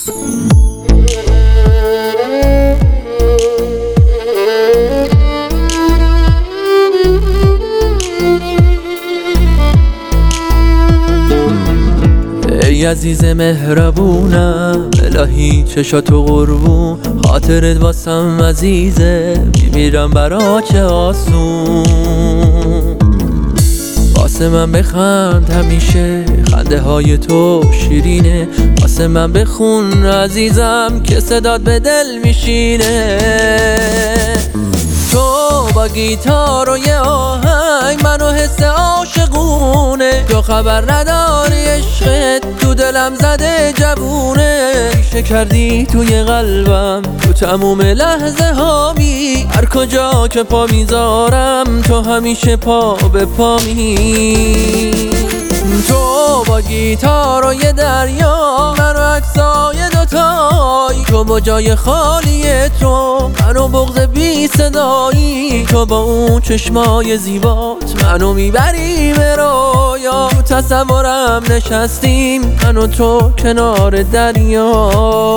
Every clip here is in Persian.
ای عزیز مهربونم الهی چشاتو قربون، خاطرت واسم عزیزه، میمیرم برا چه آسون. واسه من بخند همیشه، خنده های تو شیرینه، واسه من بخون عزیزم که صدات به دل میشینه. تو با گیتار و یه آهنگ منو حس عاشقونه، تو خبر نداری عشقت تو دلم زده جوونه. ریشه کردی توی قلبم تو تموم لحظه هامی، هر کجا که پا میذارم تو همیشه پا به پامی. تو با گیتار و یه دریا منو عکسای دوتایی، تو با جای خالی تو منو بغض بی صدایی. تو با اون چشمای زیبات منو میبری به رویا، تو تصورم نشستیم من و تو کنار دریا.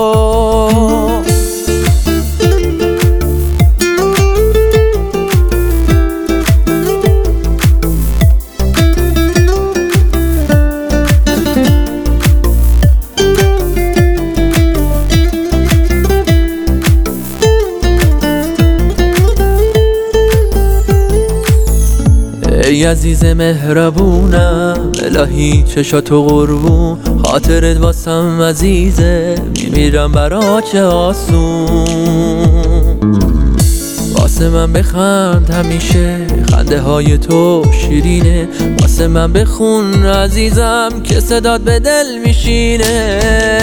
ای عزیز مهربونم الهی چشاتو قربون، خاطرت واسم عزیزه، میمیرم برا چه آسون. واسه من بخند همیشه، خنده های تو شیرینه، واسه من بخون عزیزم که صدات به دل میشینه.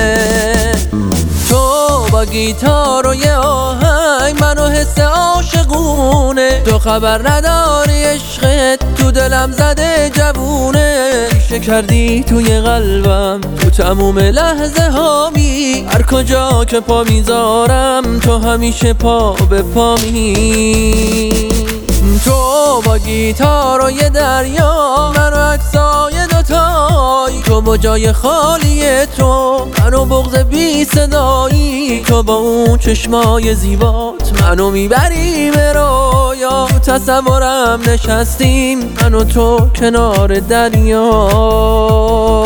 تو با گیتار و یه آهنگ منو حس عاشقونه، تو خبر نداری عشقت تو دلم زده جوونه. ریشه کردی توی قلبم تو تموم لحظه هامی، هر کجا که پا میذارم تو همیشه پا به پامی. تو با گیتار و یه دریا منو عکسای دوتایی، تو با جای خالی تو منو بغض بی صدایی. تو با اون چشمای زیبات منو میبری به رویا، تو تصورم نشستیم من و تو کنار دریا.